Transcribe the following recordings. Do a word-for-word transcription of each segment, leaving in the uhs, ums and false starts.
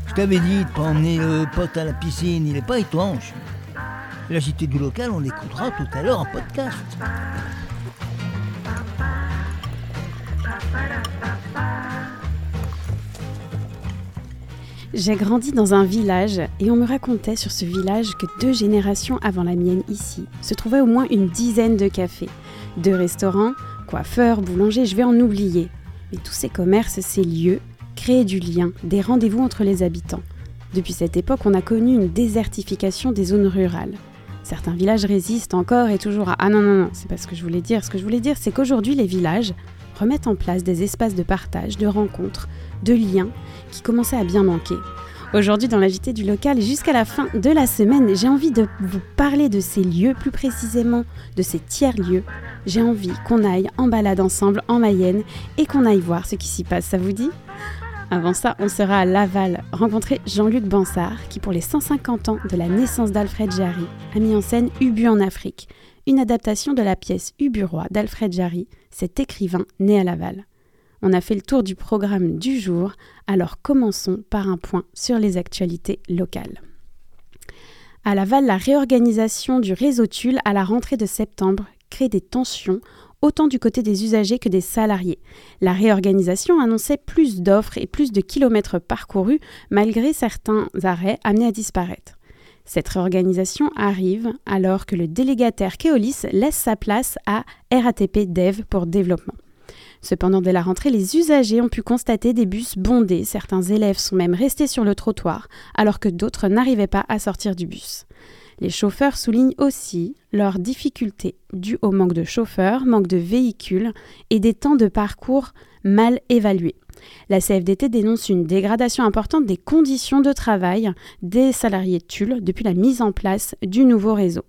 Je t'avais dit de pas emmener le pote à la piscine, il est pas étanche. La J T du local, on l'écoutera tout à l'heure en podcast. J'ai grandi dans un village et on me racontait sur ce village que deux générations avant la mienne ici se trouvait au moins une dizaine de cafés, deux restaurants, coiffeurs, boulangers, je vais en oublier. Mais tous ces commerces, ces lieux, créaient du lien, des rendez-vous entre les habitants. Depuis cette époque, on a connu une désertification des zones rurales. Certains villages résistent encore et toujours à « Ah non, non, non, c'est pas ce que je voulais dire. Ce que je voulais dire, c'est qu'aujourd'hui, les villages remettent en place des espaces de partage, de rencontres, de liens qui commençaient à bien manquer. Aujourd'hui, dans la J T du local et jusqu'à la fin de la semaine, j'ai envie de vous parler de ces lieux, plus précisément de ces tiers-lieux. J'ai envie qu'on aille en balade ensemble en Mayenne et qu'on aille voir ce qui s'y passe, ça vous dit ? Avant ça, on sera à Laval, rencontrer Jean-Luc Bansard, qui pour les cent cinquante ans de la naissance d'Alfred Jarry, a mis en scène Ubu en Afrique, une adaptation de la pièce Ubu-Roi d'Alfred Jarry, cet écrivain né à Laval. On a fait le tour du programme du jour, alors commençons par un point sur les actualités locales. À Laval, la réorganisation du réseau Tulle à la rentrée de septembre crée des tensions, autant du côté des usagers que des salariés. La réorganisation annonçait plus d'offres et plus de kilomètres parcourus, malgré certains arrêts amenés à disparaître. Cette réorganisation arrive alors que le délégataire Keolis laisse sa place à R A T P Dev pour développement. Cependant, dès la rentrée, les usagers ont pu constater des bus bondés. Certains élèves sont même restés sur le trottoir, alors que d'autres n'arrivaient pas à sortir du bus. Les chauffeurs soulignent aussi leurs difficultés dues au manque de chauffeurs, manque de véhicules et des temps de parcours mal évalués. La C F D T dénonce une dégradation importante des conditions de travail des salariés Tulle depuis la mise en place du nouveau réseau.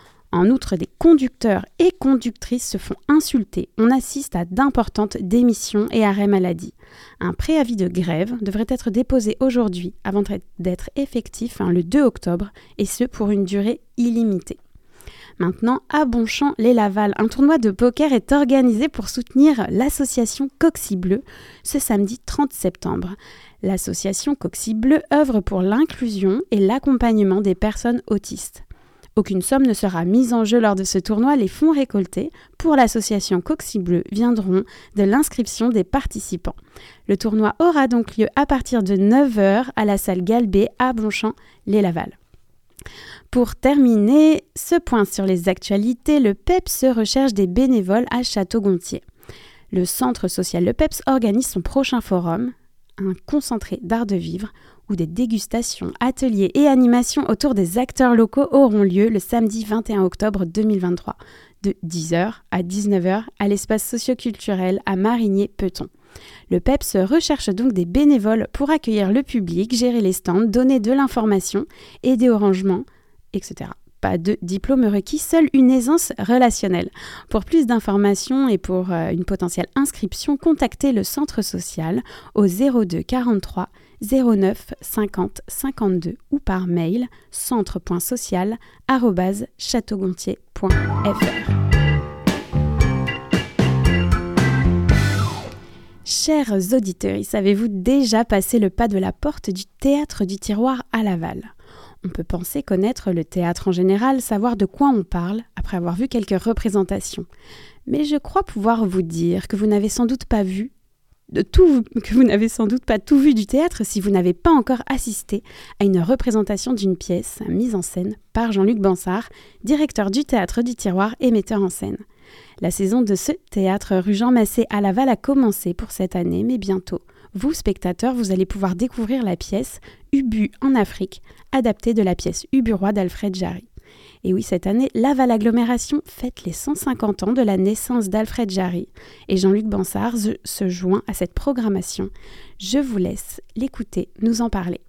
En outre, des conducteurs et conductrices se font insulter. On assiste à d'importantes démissions et arrêts maladie. Un préavis de grève devrait être déposé aujourd'hui avant d'être effectif hein, le deux octobre, et ce pour une durée illimitée. Maintenant, à Bonchamp-les-Laval, un tournoi de poker est organisé pour soutenir l'association Coxy Bleu ce samedi trente septembre. L'association Coxy Bleu œuvre pour l'inclusion et l'accompagnement des personnes autistes. Aucune somme ne sera mise en jeu lors de ce tournoi. Les fonds récoltés pour l'association Coxy Bleu viendront de l'inscription des participants. Le tournoi aura donc lieu à partir de neuf heures à la salle Galbé à Bonchamp-les-Laval. Pour terminer ce point sur les actualités, le P E P S recherche des bénévoles à Château-Gontier. Le centre social Le P E P S organise son prochain forum, un concentré d'art de vivre, où des dégustations, ateliers et animations autour des acteurs locaux auront lieu le samedi vingt et un octobre deux mille vingt-trois, de dix heures à dix-neuf heures à l'espace socioculturel à Marigné-Peton. Le P E P S recherche donc des bénévoles pour accueillir le public, gérer les stands, donner de l'information, aider au rangement, et cetera. Pas de diplôme requis, seule une aisance relationnelle. Pour plus d'informations et pour euh, une potentielle inscription, contactez le centre social au zéro deux quarante-trois zéro neuf cinquante cinquante-deux ou par mail centre point social arobase châteaugontier point f r. Chers auditeurs, savez-vous déjà passé le pas de la porte du théâtre du tiroir à Laval ? On peut penser connaître le théâtre en général, savoir de quoi on parle, après avoir vu quelques représentations. Mais je crois pouvoir vous dire que vous n'avez sans doute pas vu de tout, que vous n'avez sans doute pas tout vu du théâtre si vous n'avez pas encore assisté à une représentation d'une pièce mise en scène par Jean-Luc Bansard, directeur du théâtre du tiroir et metteur en scène. La saison de ce théâtre rue Jean Massé à Laval a commencé pour cette année, mais bientôt, vous, spectateurs, vous allez pouvoir découvrir la pièce Ubu en Afrique, adaptée de la pièce Ubu-Roi d'Alfred Jarry. Et oui, cette année, Laval Agglomération fête les cent cinquante ans de la naissance d'Alfred Jarry. Et Jean-Luc Bansard se joint à cette programmation. Je vous laisse l'écouter, nous en parler.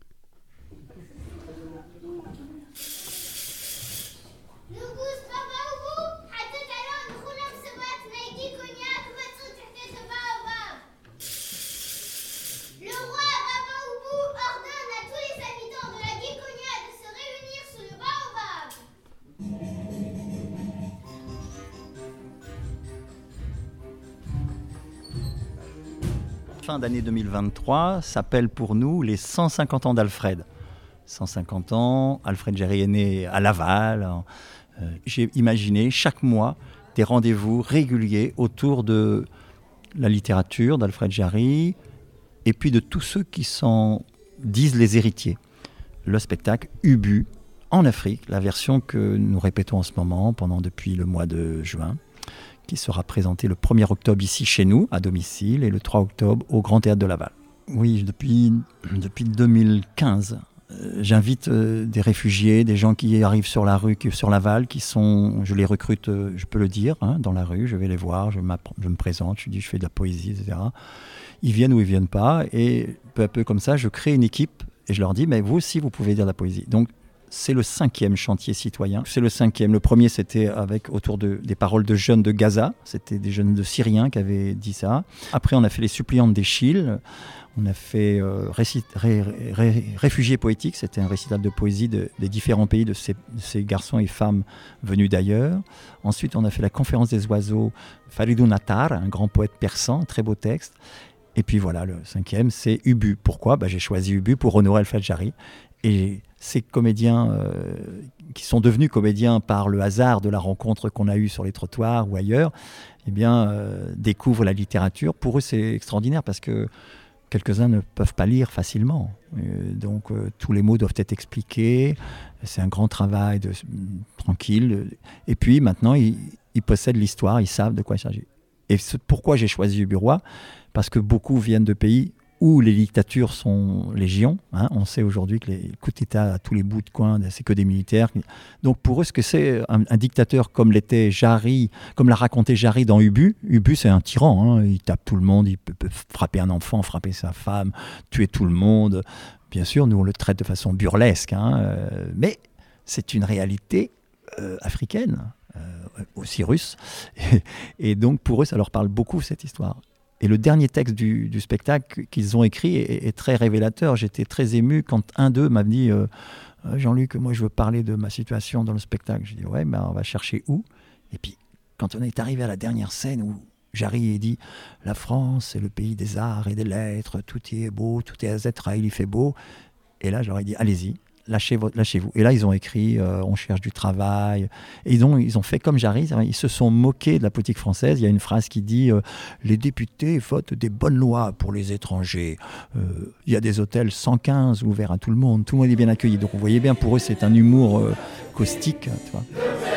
fin d'année deux mille vingt-trois s'appelle pour nous les cent cinquante ans d'Alfred. cent cinquante ans, Alfred Jarry est né à Laval. Euh, j'ai imaginé chaque mois des rendez-vous réguliers autour de la littérature d'Alfred Jarry et puis de tous ceux qui s'en disent les héritiers. Le spectacle Ubu en Afrique, la version que nous répétons en ce moment pendant depuis le mois de juin, qui sera présenté le premier octobre ici chez nous, à domicile, et le trois octobre au Grand Théâtre de Laval. Oui, depuis, depuis deux mille quinze, euh, j'invite euh, des réfugiés, des gens qui arrivent sur la rue, qui, sur Laval, qui sont, je les recrute, euh, je peux le dire, hein, dans la rue, je vais les voir, je, je me présente, je dis je fais de la poésie, et cetera. Ils viennent ou ils ne viennent pas, et peu à peu comme ça, je crée une équipe, et je leur dis, mais vous aussi, vous pouvez dire de la poésie. Donc, c'est le cinquième chantier citoyen. C'est le cinquième. Le premier, c'était avec autour de, des paroles de jeunes de Gaza. C'était des jeunes de Syriens qui avaient dit ça. Après, on a fait les suppliantes d'Échille. On a fait euh, récit, ré, ré, Réfugiés poétiques. C'était un récital de poésie de, des différents pays de ces, de ces garçons et femmes venus d'ailleurs. Ensuite, on a fait la conférence des oiseaux. Faridou Nattar, un grand poète persan, très beau texte. Et puis voilà, le cinquième, c'est Ubu. Pourquoi ? bah, J'ai choisi Ubu pour honorer Alfred Jarry. Et ces comédiens euh, qui sont devenus comédiens par le hasard de la rencontre qu'on a eue sur les trottoirs ou ailleurs, eh bien, euh, découvrent la littérature. Pour eux, c'est extraordinaire parce que quelques-uns ne peuvent pas lire facilement. Euh, donc, euh, tous les mots doivent être expliqués. C'est un grand travail de, tranquille. Et puis, maintenant, ils, ils possèdent l'histoire, ils savent de quoi il s'agit. Et pourquoi j'ai choisi Uburois ? Parce que beaucoup viennent de pays où les dictatures sont légion. Hein. On sait aujourd'hui que les coups d'État à tous les bouts de coin, c'est que des militaires. Donc pour eux, ce que c'est un, un dictateur comme l'était Jarry, comme l'a raconté Jarry dans Ubu, Ubu c'est un tyran. Hein. Il tape tout le monde, il peut, peut frapper un enfant, frapper sa femme, tuer tout le monde. Bien sûr, nous on le traite de façon burlesque, hein. euh, mais c'est une réalité euh, africaine, euh, aussi russe. Et, et donc pour eux, ça leur parle beaucoup cette histoire. Et le dernier texte du, du spectacle qu'ils ont écrit est, est très révélateur. J'étais très ému quand un d'eux m'a dit euh, « Jean-Luc, moi je veux parler de ma situation dans le spectacle. » J'ai dit « Ouais, ben on va chercher où ?» Et puis, quand on est arrivé à la dernière scène où Jarry dit « La France, c'est le pays des arts et des lettres, tout y est beau, tout est à Zetraïl, il fait beau. » Et là, j'aurais dit « Allez-y. » Lâchez lâchez-vous. Et là, ils ont écrit euh, « On cherche du travail ». Et donc, ils ont fait comme Jarry, ils se sont moqués de la politique française. Il y a une phrase qui dit euh, « Les députés votent des bonnes lois pour les étrangers. Euh, il y a des hôtels cent quinze ouverts à tout le monde. Tout le monde est bien accueilli. » Donc, vous voyez bien, pour eux, c'est un humour euh, caustique. Tu vois.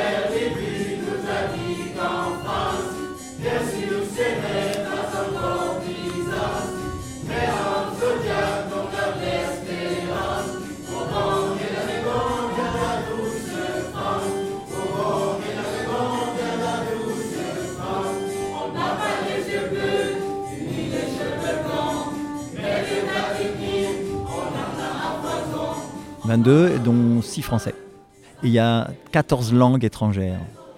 vingt-deux, dont six français. Et il y a quatorze langues étrangères.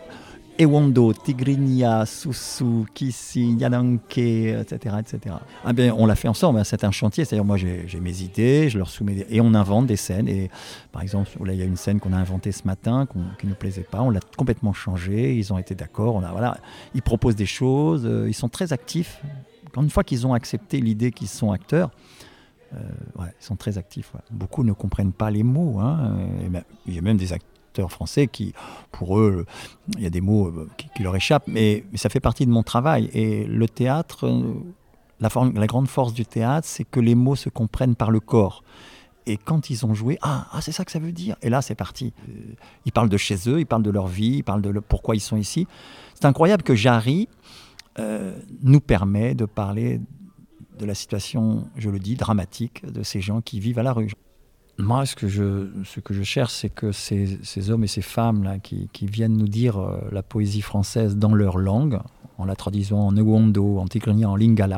Ewondo, Tigrinya, Susu, Kissi, Yadanke, et cetera, et cetera. Ah bien, on l'a fait ensemble, hein. C'est un chantier. C'est-à-dire, moi, j'ai, j'ai mes idées, je leur soumets des... et on invente des scènes. Et par exemple, là, il y a une scène qu'on a inventée ce matin, qu'on, qui ne nous plaisait pas. On l'a complètement changée. Ils ont été d'accord. On a, voilà. Ils proposent des choses. Euh, ils sont très actifs. Une fois qu'ils ont accepté l'idée qu'ils sont acteurs, Euh, ouais, ils sont très actifs. Ouais. Beaucoup ne comprennent pas les mots. Hein. Même, il y a même des acteurs français qui, pour eux, il y a des mots euh, qui, qui leur échappent, mais, mais ça fait partie de mon travail. Et le théâtre, euh, la, forme, la grande force du théâtre, c'est que les mots se comprennent par le corps. Et quand ils ont joué, ah, ah, c'est ça que ça veut dire. Et là, c'est parti. Euh, ils parlent de chez eux, ils parlent de leur vie, ils parlent de le, pourquoi ils sont ici. C'est incroyable que Jarry euh, nous permet de parler de la situation, je le dis, dramatique de ces gens qui vivent à la rue. Moi, ce que je, ce que je cherche, c'est que ces, ces hommes et ces femmes-là qui, qui viennent nous dire euh, la poésie française dans leur langue, en la traduisant en Ewondo, en Tigrinya, en Lingala,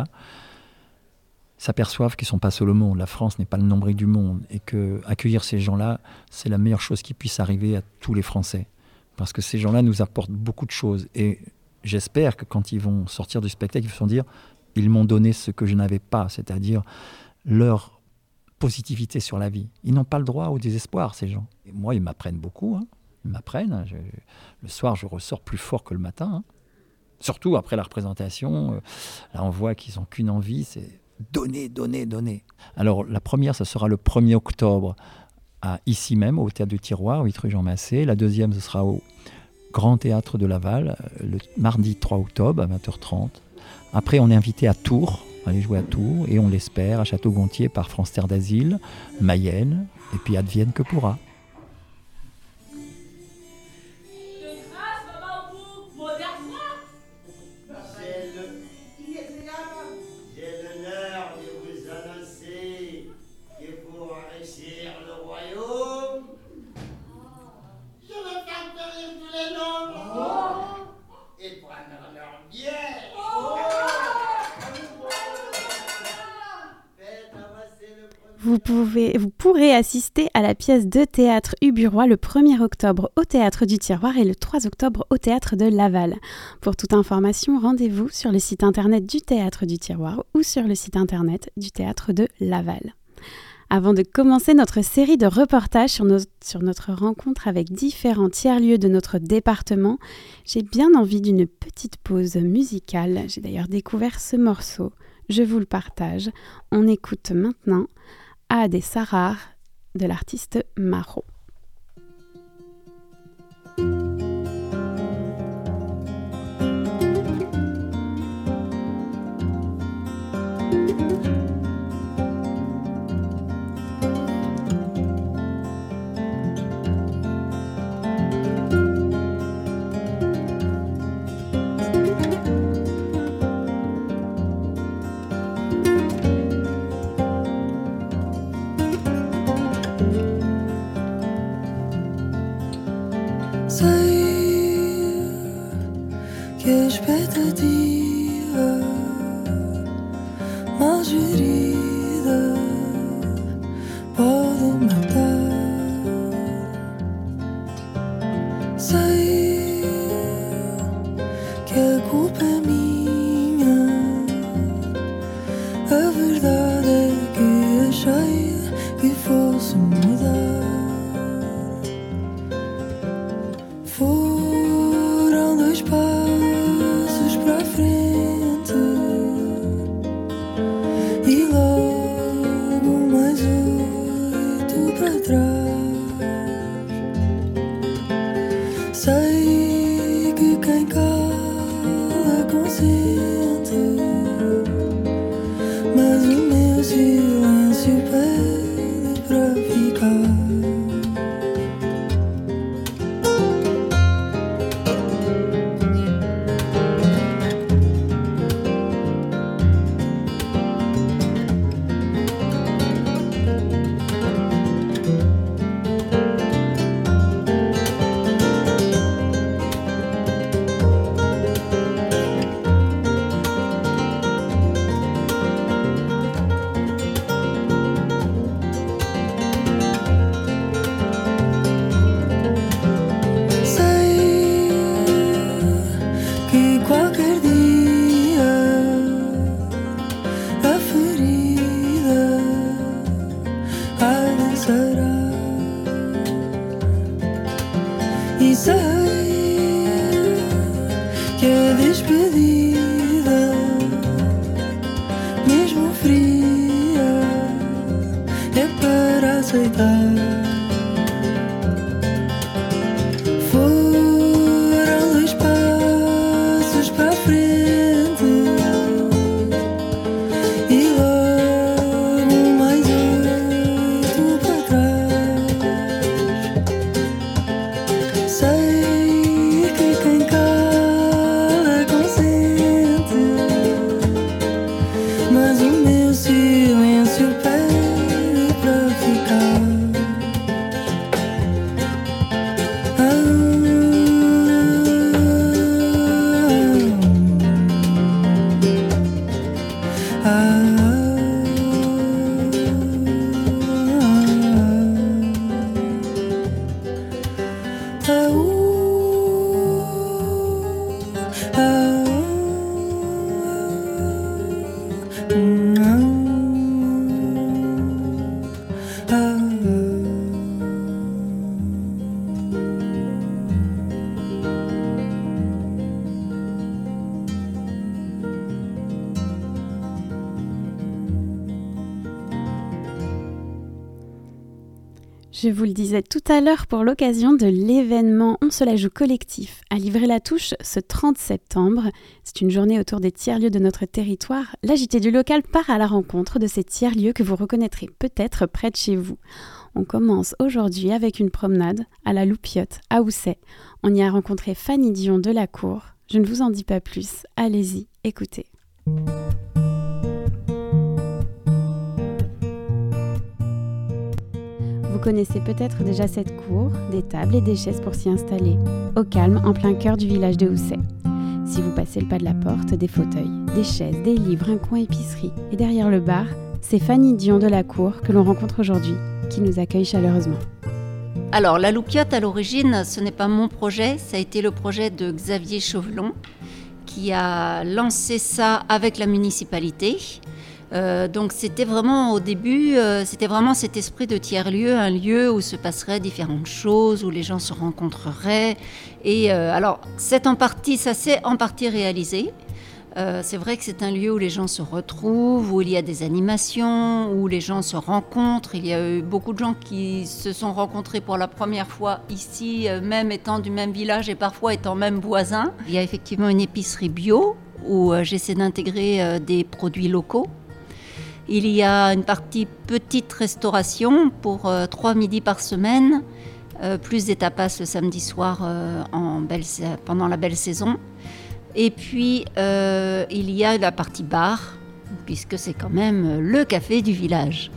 s'aperçoivent qu'ils ne sont pas seuls au monde. La France n'est pas le nombril du monde. Et qu'accueillir ces gens-là, c'est la meilleure chose qui puisse arriver à tous les Français. Parce que ces gens-là nous apportent beaucoup de choses. Et j'espère que quand ils vont sortir du spectacle, ils vont se dire « Ils m'ont donné ce que je n'avais pas », c'est-à-dire leur positivité sur la vie. Ils n'ont pas le droit au désespoir, ces gens. Et moi, ils m'apprennent beaucoup. Hein. Ils m'apprennent. Je, le soir, je ressors plus fort que le matin. Hein. Surtout après la représentation. Euh, là, on voit qu'ils n'ont qu'une envie, c'est donner, donner, donner. Alors la première, ça sera le premier octobre, à, ici même, au Théâtre du Tiroir, huit rue Jean Massé. La deuxième, ce sera au Grand Théâtre de Laval, le mardi trois octobre à vingt heures trente. Après, on est invité à Tours, aller jouer à Tours, et on l'espère, à Château-Gontier par France Terre d'Asile, Mayenne, et puis advienne que pourra. Vous, pouvez, vous pourrez assister à la pièce de théâtre Uburois le premier octobre au Théâtre du Tiroir et le trois octobre au Théâtre de Laval. Pour toute information, rendez-vous sur le site internet du Théâtre du Tiroir ou sur le site internet du Théâtre de Laval. Avant de commencer notre série de reportages sur, nos, sur notre rencontre avec différents tiers-lieux de notre département, j'ai bien envie d'une petite pause musicale. J'ai d'ailleurs découvert ce morceau. Je vous le partage. On écoute maintenant A des Sarars de l'artiste Maro. Que je peux te dire, Marguerite, pas de matin. Sei que a culpa é minha. A verdade é que achei que fosse mudar. Foram dois passos para a frente e logo mais oito para trás. Sei que quem cala consente, mas o meu silêncio pede para ficar. Je vous le disais tout à l'heure, pour l'occasion de l'événement On se la joue collectif à Livry-la-Touche ce trente septembre, c'est une journée autour des tiers-lieux de notre territoire. La J T du local part à la rencontre de ces tiers-lieux que vous reconnaîtrez peut-être près de chez vous. On commence aujourd'hui avec une promenade à la Loupiote à Housset. On y a rencontré Fanny Dion de la Cour. Je ne vous en dis pas plus, allez-y, écoutez. Vous connaissez peut-être déjà cette cour, des tables et des chaises pour s'y installer, au calme, en plein cœur du village de Housset. Si vous passez le pas de la porte, des fauteuils, des chaises, des livres, un coin épicerie. Et derrière le bar, c'est Fanny Dion de la Cour que l'on rencontre aujourd'hui, qui nous accueille chaleureusement. Alors, la Loupiote, à l'origine, ce n'est pas mon projet, ça a été le projet de Xavier Chauvelon, qui a lancé ça avec la municipalité. Euh, donc c'était vraiment au début, euh, c'était vraiment cet esprit de tiers-lieu, un lieu où se passeraient différentes choses, où les gens se rencontreraient. Et euh, alors, c'est en partie, ça s'est en partie réalisé. Euh, c'est vrai que c'est un lieu où les gens se retrouvent, où il y a des animations, où les gens se rencontrent. Il y a eu beaucoup de gens qui se sont rencontrés pour la première fois ici, euh, même étant du même village et parfois étant même voisins. Il y a effectivement une épicerie bio où euh, j'essaie d'intégrer euh, des produits locaux. Il y a une partie petite restauration pour euh, trois midis par semaine, euh, plus des tapas le samedi soir euh, en belle, pendant la belle saison. Et puis, euh, il y a la partie bar, puisque c'est quand même le café du village.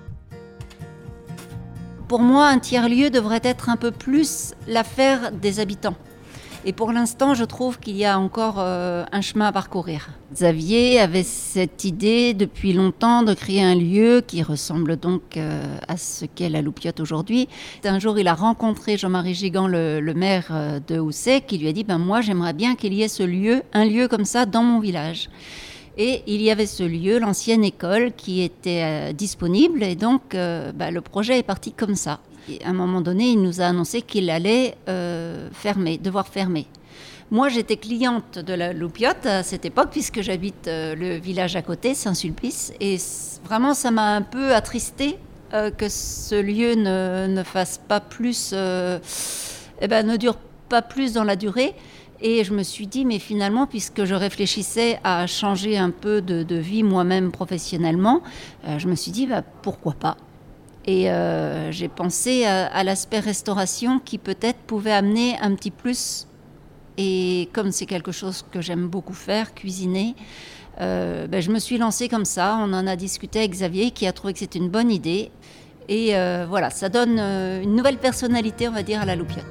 Pour moi, un tiers-lieu devrait être un peu plus l'affaire des habitants. Et pour l'instant, je trouve qu'il y a encore euh, un chemin à parcourir. Xavier avait cette idée depuis longtemps de créer un lieu qui ressemble donc euh, à ce qu'est la Loupiote aujourd'hui. Un jour, il a rencontré Jean-Marie Gigant, le, le maire euh, de Housset, qui lui a dit ben, « moi, j'aimerais bien qu'il y ait ce lieu, un lieu comme ça dans mon village ». Et il y avait ce lieu, l'ancienne école, qui était euh, disponible. Et donc, euh, bah, le projet est parti comme ça. Et à un moment donné, il nous a annoncé qu'il allait euh, fermer, devoir fermer. Moi, j'étais cliente de la Loupiote à cette époque, puisque j'habite euh, le village à côté, Saint-Sulpice. Et vraiment, ça m'a un peu attristée euh, que ce lieu ne, ne fasse pas plus, euh, eh ben, ne dure pas plus dans la durée. Et je me suis dit, mais finalement, puisque je réfléchissais à changer un peu de, de vie moi-même professionnellement, euh, je me suis dit, bah, pourquoi pas ? Et euh, j'ai pensé à, à l'aspect restauration qui peut-être pouvait amener un petit plus. Et comme c'est quelque chose que j'aime beaucoup faire, cuisiner, euh, ben, je me suis lancée comme ça. On en a discuté avec Xavier qui a trouvé que c'était une bonne idée. Et euh, voilà, ça donne euh, une nouvelle personnalité, on va dire, à la Loupiote.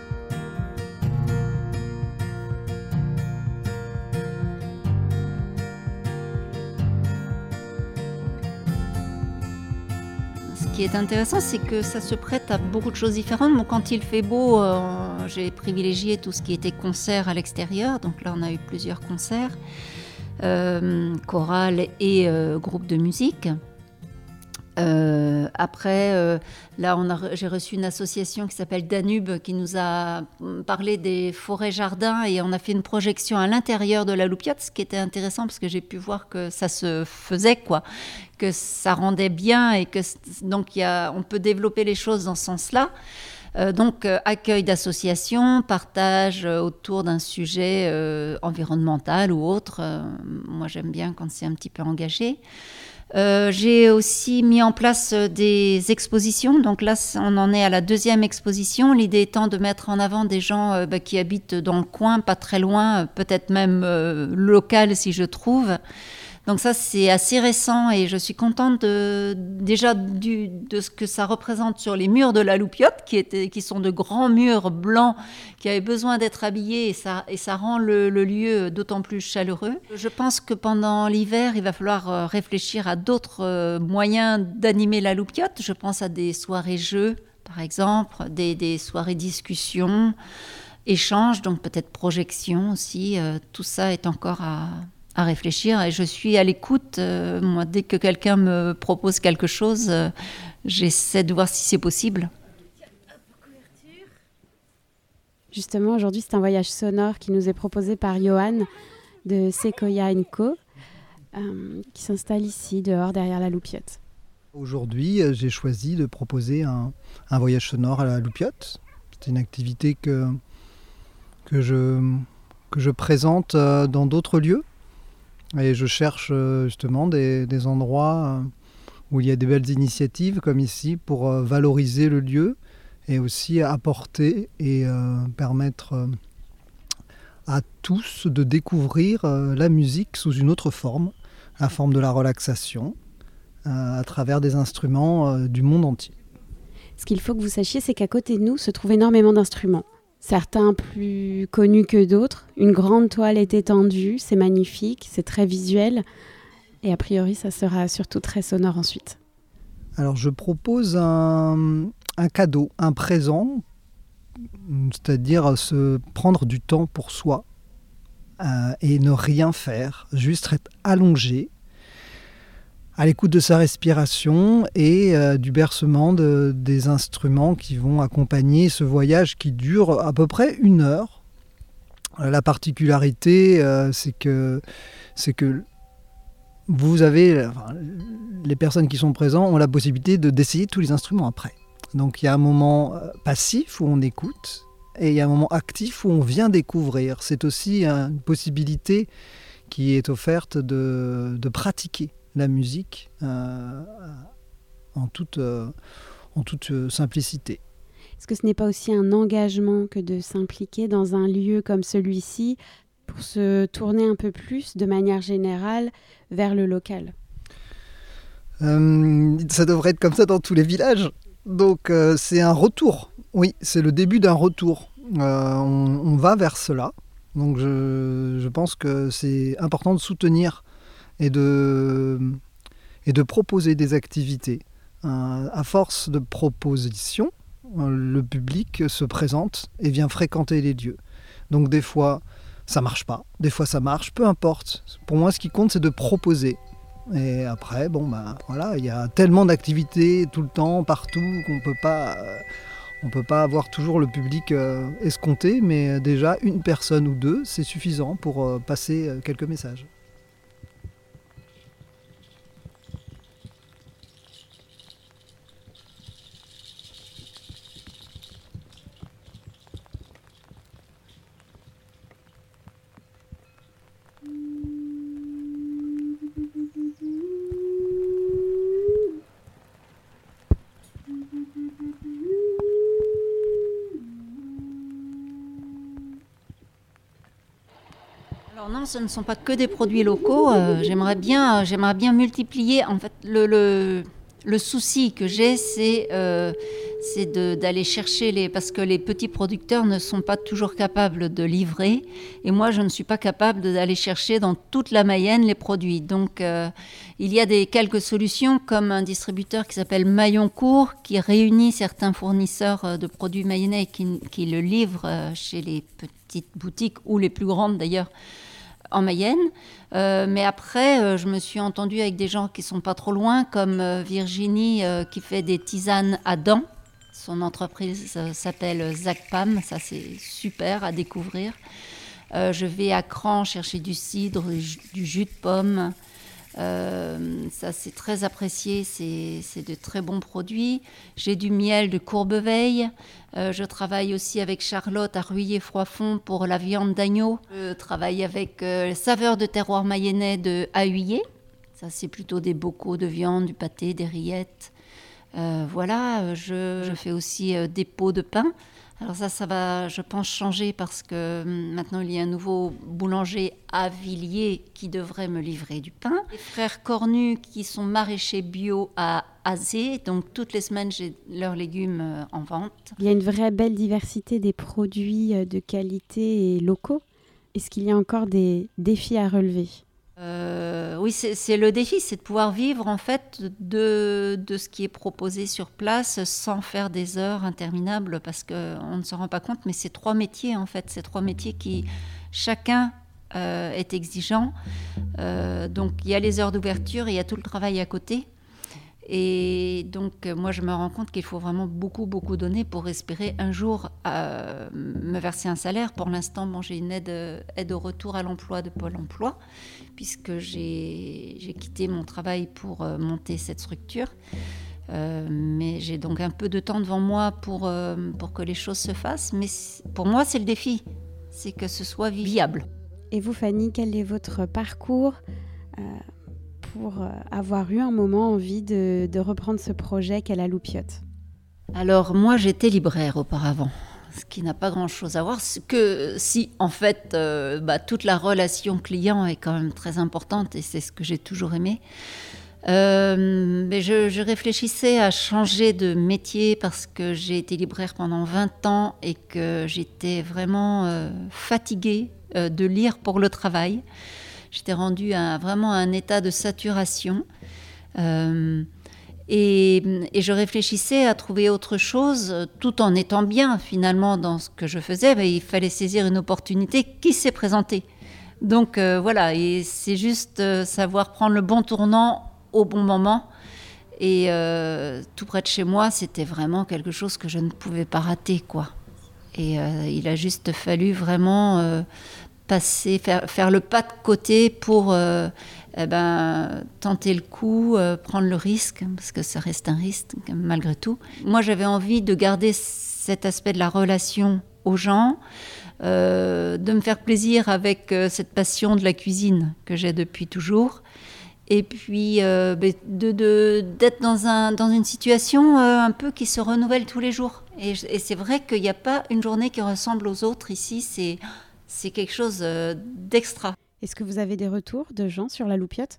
Ce qui est intéressant, c'est que ça se prête à beaucoup de choses différentes. Bon, quand il fait beau, euh, j'ai privilégié tout ce qui était concert à l'extérieur. Donc là, on a eu plusieurs concerts, euh, chorale et euh, groupe de musique. Euh, après, euh, là, on a, j'ai reçu une association qui s'appelle Danube qui nous a parlé des forêts-jardins et on a fait une projection à l'intérieur de la Loupiote, ce qui était intéressant parce que j'ai pu voir que ça se faisait, quoi, que ça rendait bien et que donc y a, on peut développer les choses dans ce sens-là. Euh, donc, euh, accueil d'associations, partage euh, autour d'un sujet euh, environnemental ou autre. Euh, moi, j'aime bien quand c'est un petit peu engagé. Euh, j'ai aussi mis en place des expositions. Donc là, on en est à la deuxième exposition. L'idée étant de mettre en avant des gens euh, bah, qui habitent dans le coin, pas très loin, peut-être même euh, local si je trouve. Donc ça, c'est assez récent et je suis contente de, déjà du, de ce que ça représente sur les murs de la Loupiote, qui, étaient, qui sont de grands murs blancs qui avaient besoin d'être habillés et ça, et ça rend le, le lieu d'autant plus chaleureux. Je pense que pendant l'hiver, il va falloir réfléchir à d'autres moyens d'animer la Loupiote. Je pense à des soirées-jeux, par exemple, des, des soirées discussions, échanges, donc peut-être projections aussi. Euh, tout ça est encore à... à réfléchir et je suis à l'écoute. Euh, moi, dès que quelqu'un me propose quelque chose, euh, j'essaie de voir si c'est possible. Justement, aujourd'hui, c'est un voyage sonore qui nous est proposé par Johan de Sequoia and Co, euh, qui s'installe ici, dehors, derrière la Loupiote. Aujourd'hui, j'ai choisi de proposer un, un voyage sonore à la loupiote. C'est une activité que, que, je, que je présente dans d'autres lieux. Et je cherche justement des, des endroits où il y a des belles initiatives comme ici pour valoriser le lieu et aussi apporter et euh, permettre euh, à tous de découvrir euh, la musique sous une autre forme, la forme de la relaxation, euh, à travers des instruments euh, du monde entier. Ce qu'il faut que vous sachiez, c'est qu'à côté de nous se trouvent énormément d'instruments. Certains plus connus que d'autres. Une grande toile est étendue, c'est magnifique, c'est très visuel. Et a priori, ça sera surtout très sonore ensuite. Alors je propose un, un cadeau, un présent, c'est-à-dire se prendre du temps pour soi euh, et ne rien faire, juste être allongé, à l'écoute de sa respiration et euh, du bercement de, des instruments qui vont accompagner ce voyage qui dure à peu près une heure. La particularité, euh, c'est que, c'est que vous avez, enfin, les personnes qui sont présentes ont la possibilité de, d'essayer tous les instruments après. Donc il y a un moment passif où on écoute et il y a un moment actif où on vient découvrir. C'est aussi une possibilité qui est offerte de, de pratiquer la musique euh, en toute, euh, en toute simplicité. Est-ce que ce n'est pas aussi un engagement que de s'impliquer dans un lieu comme celui-ci pour se tourner un peu plus, de manière générale, vers le local ? euh, Ça devrait être comme ça dans tous les villages. Donc euh, c'est un retour. Oui, c'est le début d'un retour. Euh, on, on va vers cela. Donc je, je pense que c'est important de soutenir et de, et de proposer des activités. Euh, à force de propositions, le public se présente et vient fréquenter les lieux. Donc des fois, ça marche pas, des fois ça marche, peu importe. Pour moi, ce qui compte, c'est de proposer. Et après, bon, ben voilà, il y a tellement d'activités tout le temps, partout, qu'on peut pas, euh, on peut pas avoir toujours le public euh, escompté, mais déjà une personne ou deux, c'est suffisant pour euh, passer euh, quelques messages. Alors non, ce ne sont pas que des produits locaux. Euh, j'aimerais bien, j'aimerais bien multiplier. En fait, le, le, le souci que j'ai, c'est, euh, c'est de, d'aller chercher les... Parce que les petits producteurs ne sont pas toujours capables de livrer. Et moi, je ne suis pas capable d'aller chercher dans toute la Mayenne les produits. Donc, euh, il y a des, quelques solutions, comme un distributeur qui s'appelle Mailloncourt, qui réunit certains fournisseurs de produits mayennais qui, qui le livrent chez les petites boutiques, ou les plus grandes d'ailleurs, en Mayenne. Euh, mais après, euh, je me suis entendue avec des gens qui sont pas trop loin, comme euh, Virginie euh, qui fait des tisanes à dents. Son entreprise euh, s'appelle Zacpam, ça c'est super à découvrir. Euh, je vais à Cran chercher du cidre, du jus de pomme. Euh, ça c'est très apprécié, c'est, c'est de très bons produits. J'ai du miel de Courbeveille. Euh, je travaille aussi avec Charlotte à Ruillé-Froidfond pour la viande d'agneau. Je travaille avec euh, Saveurs de terroir mayennais de Ahuillé. Ça c'est plutôt des bocaux de viande, du pâté, des rillettes. Euh, voilà, je, je fais aussi euh, des pots de pain. Alors ça, ça va, je pense, changer parce que maintenant, il y a un nouveau boulanger à Villiers qui devrait me livrer du pain. Les frères Cornu qui sont maraîchers bio à Azé, donc toutes les semaines, j'ai leurs légumes en vente. Il y a une vraie belle diversité des produits de qualité et locaux. Est-ce qu'il y a encore des défis à relever ? Euh, oui, c'est, c'est le défi, c'est de pouvoir vivre en fait de, de ce qui est proposé sur place sans faire des heures interminables parce qu'on ne se rend pas compte, mais c'est trois métiers en fait, c'est trois métiers qui chacun euh, est exigeant. Euh, donc il y a les heures d'ouverture et il y a tout le travail à côté. Et donc, moi, je me rends compte qu'il faut vraiment beaucoup, beaucoup donner pour espérer un jour euh, me verser un salaire. Pour l'instant, bon, j'ai une aide, aide au retour à l'emploi de Pôle emploi, puisque j'ai, j'ai quitté mon travail pour euh, monter cette structure. Euh, mais j'ai donc un peu de temps devant moi pour, euh, pour que les choses se fassent. Mais pour moi, c'est le défi, c'est que ce soit viable. Et vous, Fanny, quel est votre parcours euh, pour euh, avoir eu un moment envie de, de reprendre ce projet qu'est la Loupiote? Alors, moi, j'étais libraire auparavant, ce qui n'a pas grand-chose à voir. Que si, en fait, euh, bah, toute la relation client est quand même très importante et c'est ce que j'ai toujours aimé. Euh, mais je, je réfléchissais à changer de métier parce que j'ai été libraire pendant vingt ans et que j'étais vraiment euh, fatiguée euh, de lire pour le travail. J'étais rendue à vraiment à un état de saturation. Euh, et, et je réfléchissais à trouver autre chose, tout en étant bien finalement dans ce que je faisais. Mais il fallait saisir une opportunité qui s'est présentée. Donc euh, voilà, et c'est juste euh, savoir prendre le bon tournant au bon moment. Et euh, tout près de chez moi, c'était vraiment quelque chose que je ne pouvais pas rater, quoi. Et euh, il a juste fallu vraiment euh, passer, faire, faire le pas de côté pour euh, eh ben, tenter le coup, euh, prendre le risque, parce que ça reste un risque malgré tout. Moi, j'avais envie de garder cet aspect de la relation aux gens, euh, de me faire plaisir avec euh, cette passion de la cuisine que j'ai depuis toujours. Et puis euh, de, de, d'être dans, un, dans une situation euh, un peu qui se renouvelle tous les jours. Et, et c'est vrai qu'il n'y a pas une journée qui ressemble aux autres ici, c'est, c'est quelque chose euh, d'extra. Est-ce que vous avez des retours de gens sur la Loupiote?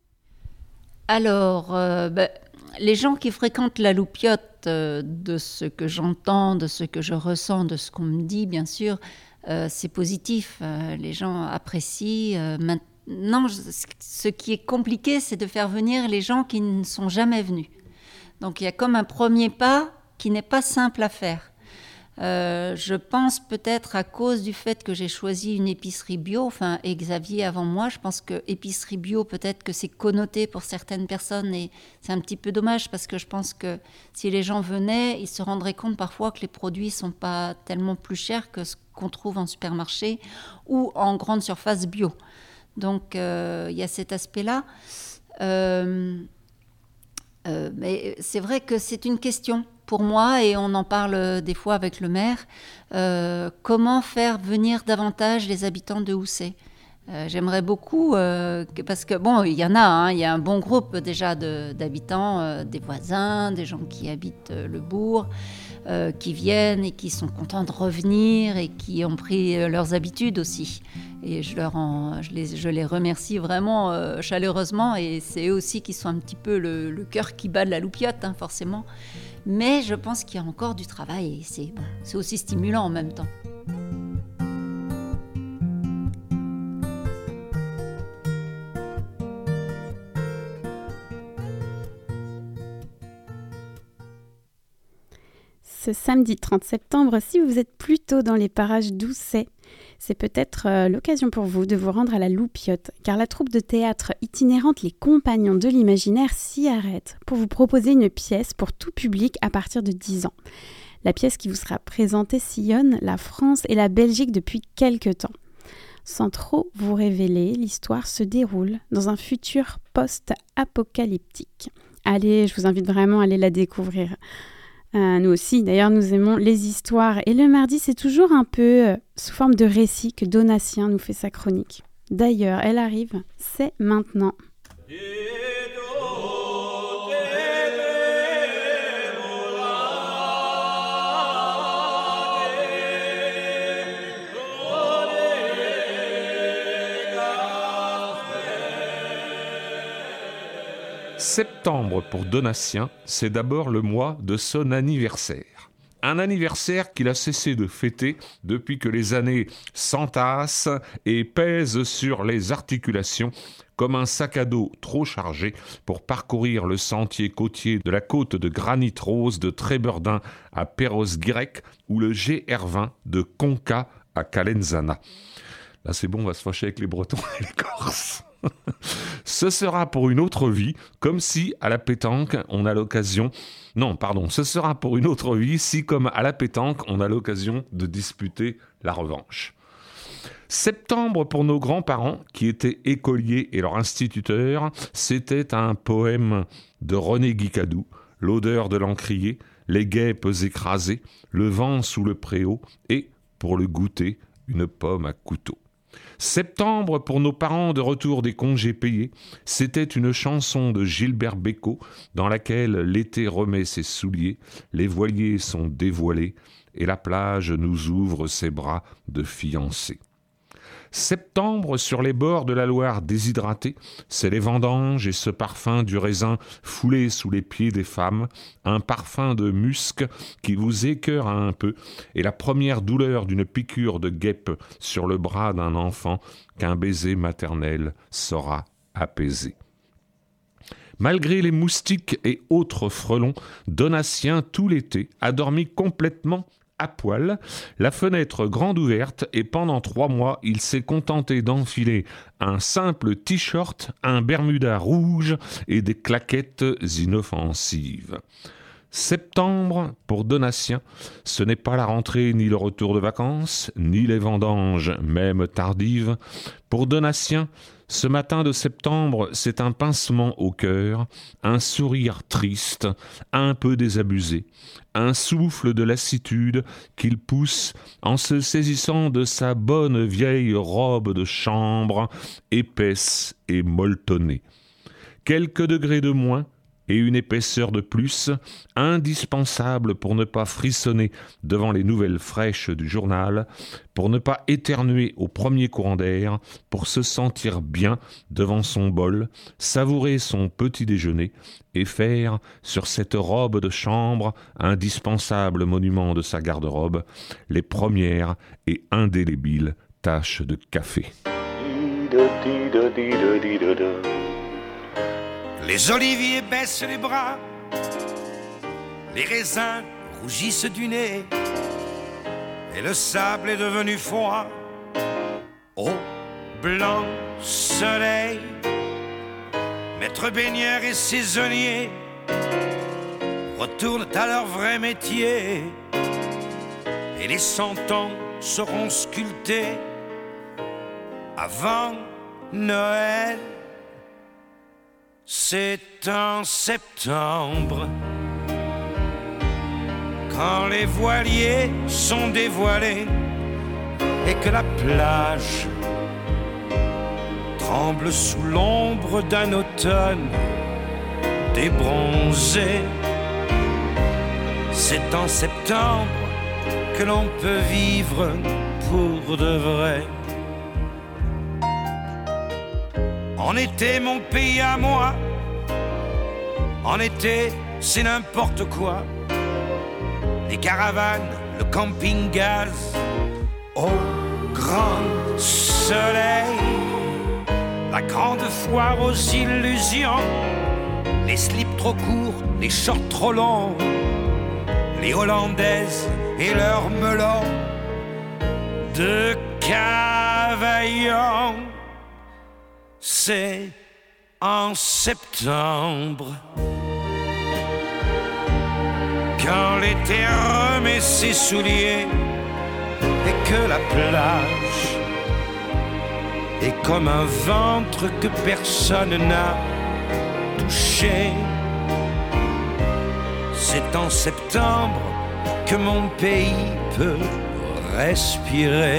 Alors, euh, bah, les gens qui fréquentent la Loupiote, euh, de ce que j'entends, de ce que je ressens, de ce qu'on me dit, bien sûr, euh, c'est positif. Euh, les gens apprécient euh, maintenant. Non, ce qui est compliqué, c'est de faire venir les gens qui ne sont jamais venus. Donc il y a comme un premier pas qui n'est pas simple à faire. Euh, je pense peut-être à cause du fait que j'ai choisi une épicerie bio, enfin, et Xavier avant moi, je pense que épicerie bio, peut-être que c'est connoté pour certaines personnes et c'est un petit peu dommage parce que je pense que si les gens venaient, ils se rendraient compte parfois que les produits ne sont pas tellement plus chers que ce qu'on trouve en supermarché ou en grande surface bio. Donc, euh, il y a cet aspect-là. Euh, euh, mais c'est vrai que c'est une question pour moi, et on en parle des fois avec le maire. Euh, comment faire venir davantage les habitants de Housset ? Euh, j'aimerais beaucoup, euh, que, parce que bon, il y en a, hein, il y a un bon groupe déjà de, d'habitants, euh, des voisins, des gens qui habitent euh, le bourg, euh, qui viennent et qui sont contents de revenir et qui ont pris euh, leurs habitudes aussi. Et je, leur en, je, les, je les remercie vraiment euh, chaleureusement, et c'est eux aussi qui sont un petit peu le, le cœur qui bat de la Loupiote, hein, forcément. Mais je pense qu'il y a encore du travail et c'est, bon, c'est aussi stimulant en même temps. Ce samedi trente septembre, si vous êtes plutôt dans les parages d'Housset, c'est peut-être euh, l'occasion pour vous de vous rendre à la Loupiote, car la troupe de théâtre itinérante Les Compagnons de l'Imaginaire s'y arrête pour vous proposer une pièce pour tout public à partir de dix ans. La pièce qui vous sera présentée sillonne la France et la Belgique depuis quelques temps. Sans trop vous révéler, l'histoire se déroule dans un futur post-apocalyptique. Allez, je vous invite vraiment à aller la découvrir. Euh, nous aussi, d'ailleurs, nous aimons les histoires. Et le mardi, c'est toujours un peu euh, sous forme de récit que Donatien nous fait sa chronique. D'ailleurs, elle arrive, c'est maintenant. Septembre pour Donatien, c'est d'abord le mois de son anniversaire. Un anniversaire qu'il a cessé de fêter depuis que les années s'entassent et pèsent sur les articulations comme un sac à dos trop chargé pour parcourir le sentier côtier de la côte de granit rose de Trébordin à Perros-Guirec ou le G R vingt de Conca à Calenzana. Là c'est bon, on va se fâcher avec les Bretons et les Corses. ce sera pour une autre vie, comme si à la pétanque on a l'occasion... Non, pardon, ce sera pour une autre vie si, comme à la pétanque, on a l'occasion de disputer la revanche. Septembre pour nos grands-parents, qui étaient écoliers et leur instituteur, c'était un poème de René Guicadou, l'odeur de l'encrier, les guêpes écrasées, le vent sous le préau et, pour le goûter, une pomme à couteau. Septembre pour nos parents de retour des congés payés, c'était une chanson de Gilbert Bécaud dans laquelle l'été remet ses souliers, les voiliers sont dévoilés et la plage nous ouvre ses bras de fiancés. Septembre sur les bords de la Loire déshydratée, c'est les vendanges et ce parfum du raisin foulé sous les pieds des femmes, un parfum de musc qui vous écœura un peu et la première douleur d'une piqûre de guêpe sur le bras d'un enfant qu'un baiser maternel saura apaiser. Malgré les moustiques et autres frelons, Donatien, tout l'été, a dormi complètement à poil, la fenêtre grande ouverte, et pendant trois mois, il s'est contenté d'enfiler un simple t-shirt, un bermuda rouge et des claquettes inoffensives. Septembre, pour Donatien, ce n'est pas la rentrée ni le retour de vacances, ni les vendanges, même tardives. Pour Donatien, ce matin de septembre, c'est un pincement au cœur, un sourire triste, un peu désabusé, un souffle de lassitude qu'il pousse en se saisissant de sa bonne vieille robe de chambre, épaisse et molletonnée. Quelques degrés de moins, et une épaisseur de plus, indispensable pour ne pas frissonner devant les nouvelles fraîches du journal, pour ne pas éternuer au premier courant d'air, pour se sentir bien devant son bol, savourer son petit déjeuner et faire, sur cette robe de chambre, indispensable monument de sa garde-robe, les premières et indélébiles taches de café. Les oliviers baissent les bras, les raisins rougissent du nez, et le sable est devenu froid. Au blanc soleil, maître baigneur et saisonnier retournent à leur vrai métier, et les cent ans seront sculptés avant Noël. C'est en septembre, quand les voiliers sont dévoilés et que la plage tremble sous l'ombre d'un automne débronzé. C'est en septembre que l'on peut vivre pour de vrai. En été, mon pays à moi, en été, c'est n'importe quoi. Les caravanes, le camping-gaz, au grand soleil, la grande foire aux illusions, les slips trop courts, les shorts trop longs, les hollandaises et leurs melons de Cavaillon. C'est en septembre, quand l'été remet ses souliers et que la plage est comme un ventre que personne n'a touché. C'est en septembre que mon pays peut respirer.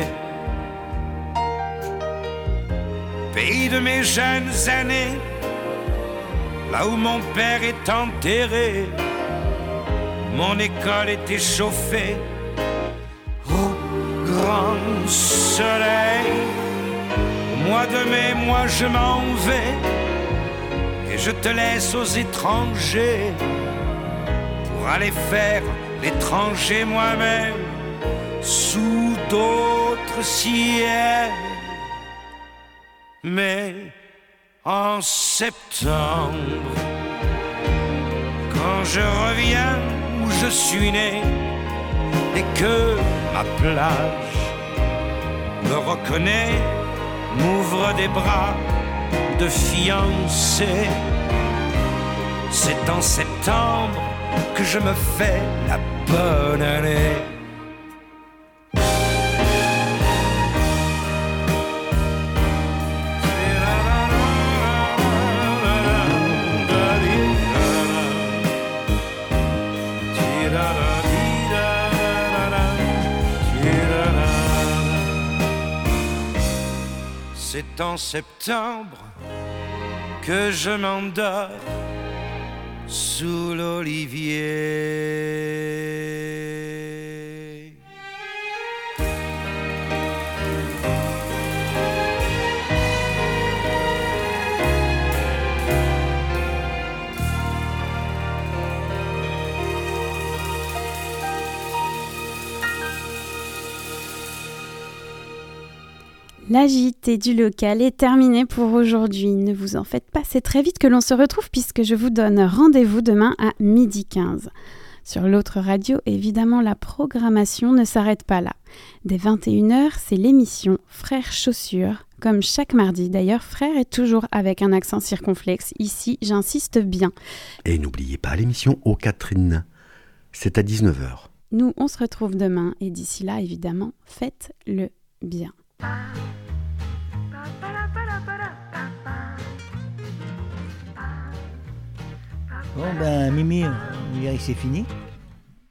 Pays de mes jeunes années, là où mon père est enterré, mon école était chauffée au grand soleil. Au mois de mai, moi je m'en vais et je te laisse aux étrangers pour aller faire l'étranger moi-même sous d'autres ciels. Mais en septembre, quand je reviens où je suis né et que ma plage me reconnaît, m'ouvre des bras de fiancée. C'est en septembre que je me fais la bonne année. C'est en septembre que je m'endors sous l'olivier. La J T du local est terminée pour aujourd'hui. Ne vous en faites pas, c'est très vite que l'on se retrouve puisque je vous donne rendez-vous demain à midi quinze. Sur l'autre radio, évidemment, la programmation ne s'arrête pas là. Dès vingt et une heures, c'est l'émission Frères Chaussures. Comme chaque mardi, d'ailleurs, Frère est toujours avec un accent circonflexe. Ici, j'insiste bien. Et n'oubliez pas l'émission Ô Catherine, c'est à dix-neuf heures. Nous, on se retrouve demain et d'ici là, évidemment, faites-le bien. Bon ben Mimi, on dirait que c'est fini.